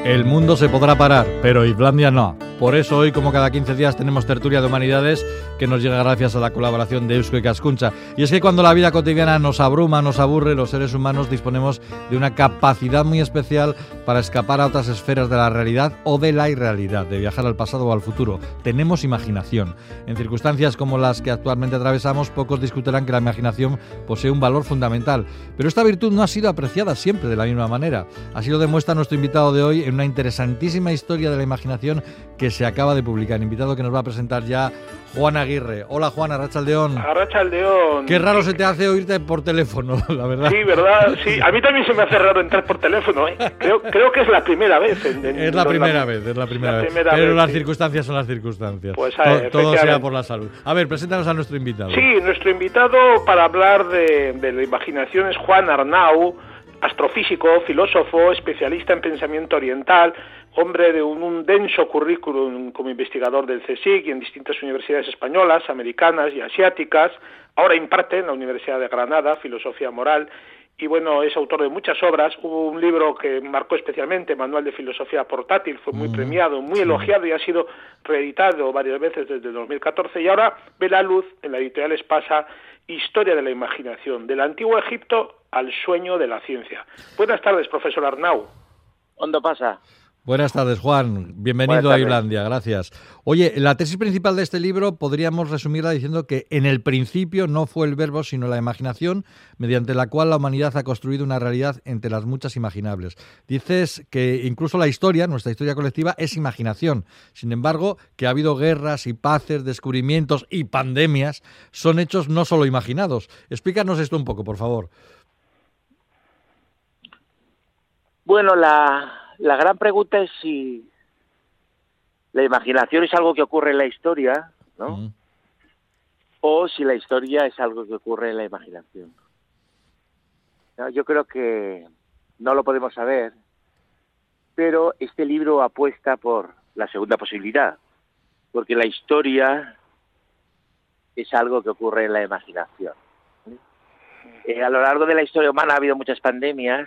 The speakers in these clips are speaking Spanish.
El mundo se podrá parar, pero Islandia no. Por eso hoy, como cada 15 días, tenemos tertulia de humanidades que nos llega gracias a la colaboración de Eusko Ikaskuntza. Y es que cuando la vida cotidiana nos abruma, nos aburre, los seres humanos disponemos de una capacidad muy especial para escapar a otras esferas de la realidad o de la irrealidad, de viajar al pasado o al futuro. Tenemos imaginación. En circunstancias como las que actualmente atravesamos, pocos discutirán que la imaginación posee un valor fundamental. Pero esta virtud no ha sido apreciada siempre de la misma manera. Así lo demuestra nuestro invitado de hoy en una interesantísima historia de la imaginación que se acaba de publicar. Invitado que nos va a presentar ya Juan Aguirre. Hola Juan, Arratsaldeon. Arratsaldeon. Qué raro se te hace oírte por teléfono, la verdad. Sí, ¿verdad? Sí, a mí también se me hace raro entrar por teléfono, ¿eh? Creo que es la primera vez. Es la primera vez. Pero las circunstancias son las circunstancias. Pues, todo sea por la salud. A ver, preséntanos a nuestro invitado. Sí, nuestro invitado para hablar de la imaginación es Juan Arnau, astrofísico, filósofo, especialista en pensamiento oriental, hombre de un denso currículum como investigador del CSIC y en distintas universidades españolas, americanas y asiáticas. Ahora imparte en la Universidad de Granada filosofía moral y bueno, es autor de muchas obras. Hubo un libro que marcó especialmente, Manual de Filosofía Portátil, fue muy premiado, muy elogiado y ha sido reeditado varias veces desde 2014 y ahora ve la luz en la editorial Espasa, Historia de la Imaginación, del Antiguo Egipto al sueño de la ciencia. Buenas tardes, profesor Arnau. ¿Dónde pasa? Buenas tardes, Juan. Bienvenido a Islandia, gracias. Oye, la tesis principal de este libro podríamos resumirla diciendo que en el principio no fue el verbo, sino la imaginación, mediante la cual la humanidad ha construido una realidad entre las muchas imaginables. Dices que incluso la historia, nuestra historia colectiva, es imaginación. Sin embargo, que ha habido guerras y paces, descubrimientos y pandemias, son hechos no solo imaginados. Explícanos esto un poco, por favor. Bueno, la gran pregunta es si la imaginación es algo que ocurre en la historia, ¿no? O si la historia es algo que ocurre en la imaginación. ¿No? Yo creo que no lo podemos saber, pero este libro apuesta por la segunda posibilidad, porque la historia es algo que ocurre en la imaginación. A lo largo de la historia humana ha habido muchas pandemias,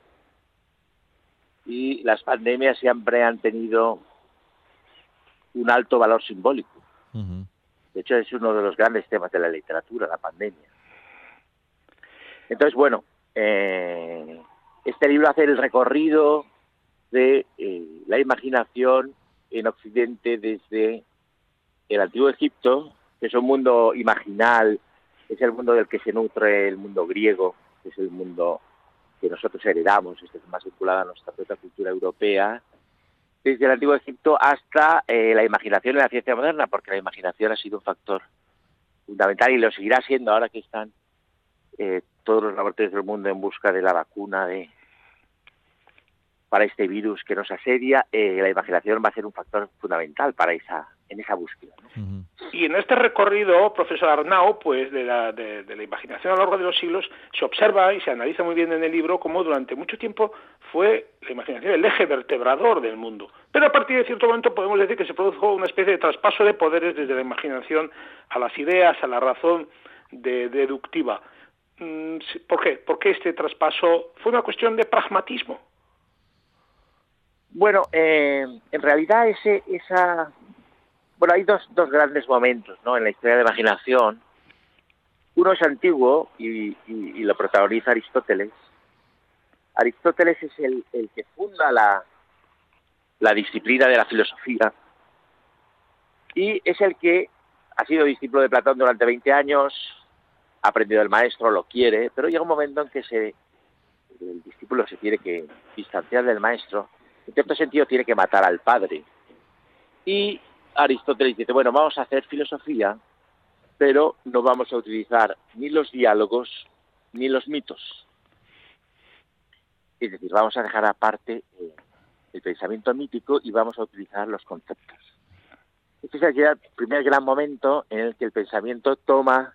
y las pandemias siempre han tenido un alto valor simbólico. De hecho, es uno de los grandes temas de la literatura, la pandemia. Entonces, bueno, este libro hace el recorrido de la imaginación en Occidente desde el Antiguo Egipto, que es un mundo imaginal, es el mundo del que se nutre el mundo griego, que es el mundo que nosotros heredamos, es más vinculada a nuestra propia cultura europea, desde el Antiguo Egipto hasta la imaginación en la ciencia moderna, porque la imaginación ha sido un factor fundamental y lo seguirá siendo ahora que están todos los laboratorios del mundo en busca de la vacuna para este virus que nos asedia. La imaginación va a ser un factor fundamental en esa búsqueda, ¿no? Y en este recorrido, profesor Arnau, pues de la imaginación a lo largo de los siglos, se observa y se analiza muy bien en el libro cómo durante mucho tiempo fue la imaginación el eje vertebrador del mundo. Pero a partir de cierto momento podemos decir que se produjo una especie de traspaso de poderes desde la imaginación a las ideas, a la razón deductiva. ¿Por qué? Porque este traspaso fue una cuestión de pragmatismo. Bueno, en realidad hay dos grandes momentos, ¿no?, en la historia de la imaginación. Uno es antiguo y lo protagoniza Aristóteles. Aristóteles es el que funda la disciplina de la filosofía y es el que ha sido discípulo de Platón durante 20 años, ha aprendido del maestro, lo quiere, pero llega un momento en que el discípulo se tiene que distanciar del maestro. En cierto sentido tiene que matar al padre. Y Aristóteles dice, bueno, vamos a hacer filosofía, pero no vamos a utilizar ni los diálogos ni los mitos. Es decir, vamos a dejar aparte el pensamiento mítico y vamos a utilizar los conceptos. Este es el primer gran momento en el que el pensamiento toma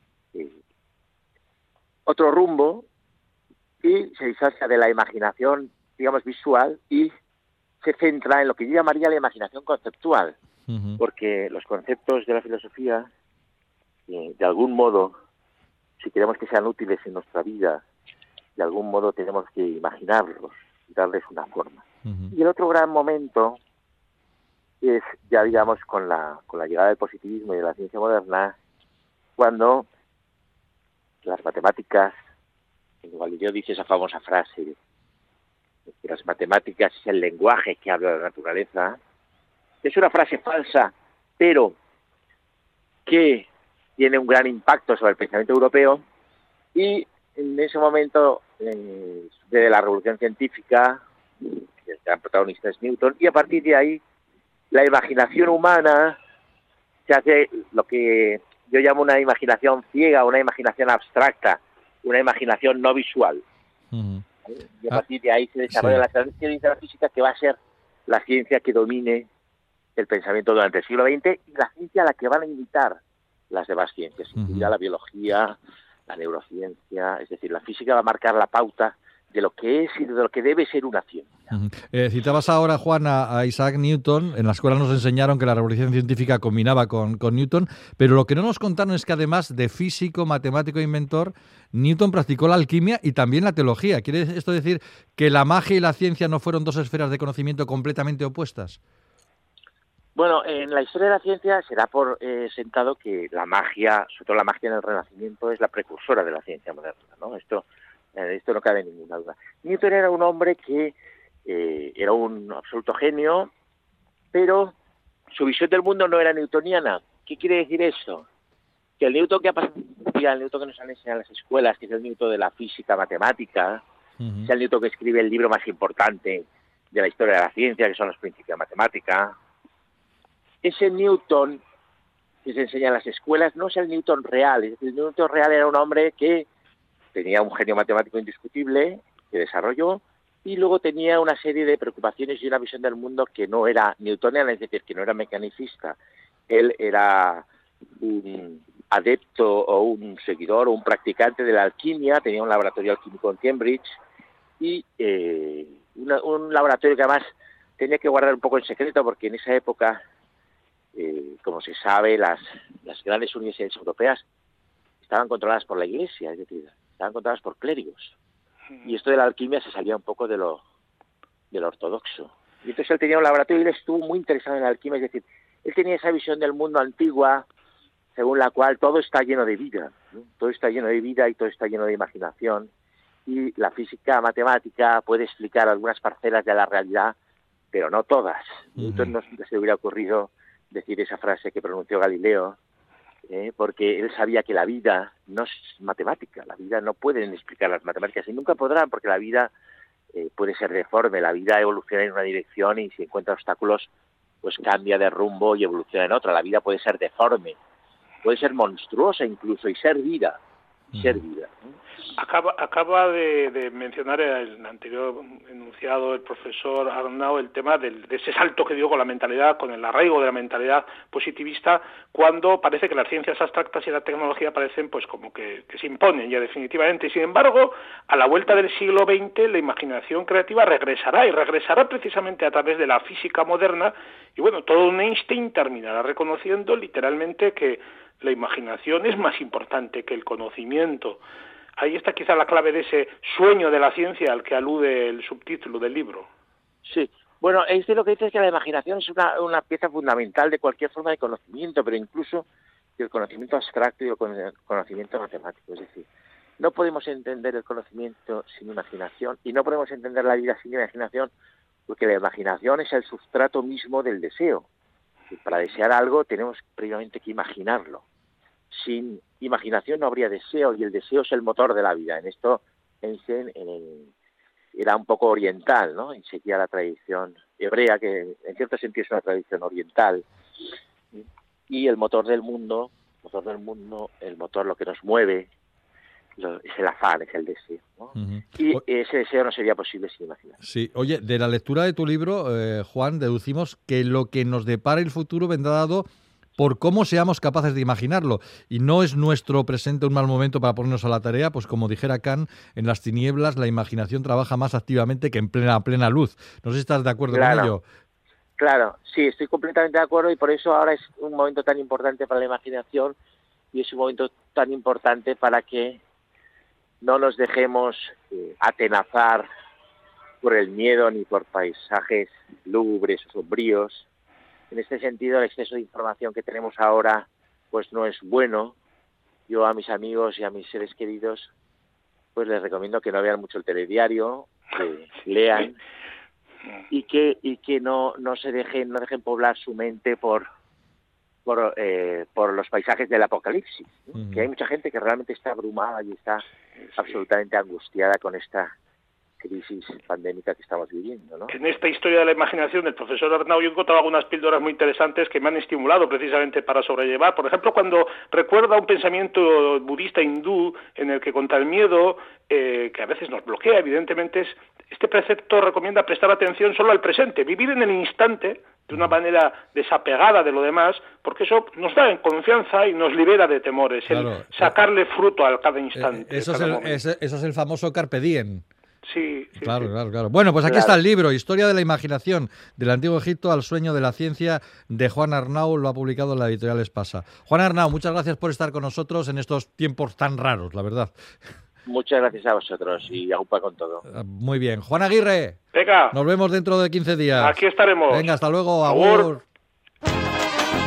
otro rumbo y se disocia de la imaginación, digamos, visual y se centra en lo que yo llamaría la imaginación conceptual, porque los conceptos de la filosofía, de algún modo, si queremos que sean útiles en nuestra vida, de algún modo tenemos que imaginarlos y darles una forma. Y el otro gran momento es ya, digamos, con la llegada del positivismo y de la ciencia moderna, cuando las matemáticas, Galileo dice esa famosa frase, que las matemáticas es el lenguaje que habla de la naturaleza, que es una frase falsa, pero que tiene un gran impacto sobre el pensamiento europeo, y en ese momento de la revolución científica, el gran protagonista es Newton, y a partir de ahí la imaginación humana se hace lo que yo llamo una imaginación ciega, una imaginación abstracta, una imaginación no visual. Y a partir de ahí se desarrolla la ciencia de la física, que va a ser la ciencia que domine el pensamiento durante el siglo XX, y la ciencia a la que van a imitar las demás ciencias, incluida la biología, la neurociencia, es decir, la física va a marcar la pauta de lo que es y de lo que debe ser una ciencia. Citabas ahora, Juan, a Isaac Newton. En la escuela nos enseñaron que la revolución científica combinaba con Newton, pero lo que no nos contaron es que además de físico, matemático e inventor, Newton practicó la alquimia y también la teología. ¿Quiere esto decir que la magia y la ciencia no fueron dos esferas de conocimiento completamente opuestas? Bueno, en la historia de la ciencia se da por sentado que la magia, sobre todo la magia en el Renacimiento, es la precursora de la ciencia moderna, ¿no? Esto no cabe ninguna duda. Newton era un hombre que era un absoluto genio, pero su visión del mundo no era newtoniana. ¿Qué quiere decir eso? Que el Newton que ha pasado, el Newton que nos han enseñado en las escuelas, que es el Newton de la física matemática, es el Newton que escribe el libro más importante de la historia de la ciencia, que son los Principios de Matemática. Ese Newton que se enseña en las escuelas no es el Newton real. Es decir, el Newton real era un hombre que tenía un genio matemático indiscutible, que desarrolló, y luego tenía una serie de preocupaciones y una visión del mundo que no era newtoniana, es decir, que no era mecanicista. Él era un adepto o un seguidor o un practicante de la alquimia, tenía un laboratorio alquímico en Cambridge, y un laboratorio que además tenía que guardar un poco en secreto, porque en esa época, como se sabe, las grandes universidades europeas estaban controladas por la Iglesia, es decir, estaban controladas por clérigos. Y esto de la alquimia se salía un poco de lo ortodoxo. Y entonces él tenía un laboratorio y él estuvo muy interesado en la alquimia, es decir, él tenía esa visión del mundo antigua, según la cual todo está lleno de vida, ¿no? Todo está lleno de vida y todo está lleno de imaginación. Y la física matemática puede explicar algunas parcelas de la realidad, pero no todas. Entonces no se le hubiera ocurrido decir esa frase que pronunció Galileo, porque él sabía que la vida no es matemática, la vida no pueden explicar las matemáticas y nunca podrán, porque la vida puede ser deforme, la vida evoluciona en una dirección y si encuentra obstáculos pues cambia de rumbo y evoluciona en otra. La vida puede ser deforme, puede ser monstruosa incluso y ser vida, Acaba de mencionar el anterior enunciado el profesor Arnau el tema de ese salto que dio con la mentalidad, con el arraigo de la mentalidad positivista, cuando parece que las ciencias abstractas y la tecnología parecen pues como que se imponen ya definitivamente. Sin embargo, a la vuelta del siglo XX la imaginación creativa regresará precisamente a través de la física moderna y bueno, todo un Einstein terminará reconociendo literalmente que la imaginación es más importante que el conocimiento. Ahí está quizá la clave de ese sueño de la ciencia al que alude el subtítulo del libro. Sí, bueno, lo que dice es que la imaginación es una pieza fundamental de cualquier forma de conocimiento, pero incluso del conocimiento abstracto y del conocimiento matemático. Es decir, no podemos entender el conocimiento sin imaginación y no podemos entender la vida sin imaginación, porque la imaginación es el sustrato mismo del deseo. Y para desear algo tenemos previamente que imaginarlo. Sin imaginación no habría deseo y el deseo es el motor de la vida. En esto Einstein era un poco oriental, ¿no? Y seguía la tradición hebrea, que en cierto sentido es una tradición oriental. Y el motor del mundo, el motor, lo que nos mueve, es el afán, es el deseo, ¿no? Y ese deseo no sería posible sin imaginación. Sí, oye, de la lectura de tu libro, Juan, deducimos que lo que nos depara el futuro vendrá dado por cómo seamos capaces de imaginarlo. Y no es nuestro presente un mal momento para ponernos a la tarea, pues como dijera Kant, en las tinieblas la imaginación trabaja más activamente que en plena luz. No sé si estás de acuerdo con ello. Claro, sí, estoy completamente de acuerdo y por eso ahora es un momento tan importante para la imaginación y es un momento tan importante para que no nos dejemos atenazar por el miedo ni por paisajes lúgubres o sombríos. En este sentido, el exceso de información que tenemos ahora pues no es bueno. Yo a mis amigos y a mis seres queridos pues les recomiendo que no vean mucho el telediario, que lean y que no dejen poblar su mente por los paisajes del apocalipsis, ¿no? Que hay mucha gente que realmente está abrumada y está absolutamente angustiada con esta crisis pandémica que estamos viviendo, ¿no? En esta historia de la imaginación del profesor Arnau yo he encontrado algunas píldoras muy interesantes que me han estimulado precisamente para sobrellevar. Por ejemplo, cuando recuerda un pensamiento budista hindú en el que contra el miedo, que a veces nos bloquea, evidentemente, este precepto recomienda prestar atención solo al presente, vivir en el instante de una manera desapegada de lo demás, porque eso nos da en confianza y nos libera de temores, claro, el sacarle fruto a cada instante. Eso es el famoso Carpe Diem. Sí, claro. Bueno, pues aquí está el libro, Historia de la imaginación, del Antiguo Egipto al sueño de la ciencia, de Juan Arnau, lo ha publicado la editorial Espasa. Juan Arnau, muchas gracias por estar con nosotros en estos tiempos tan raros, la verdad. Muchas gracias a vosotros y aupa con todo. Muy bien. Juan Aguirre. Venga. Nos vemos dentro de 15 días. Aquí estaremos. Venga, hasta luego. Agur.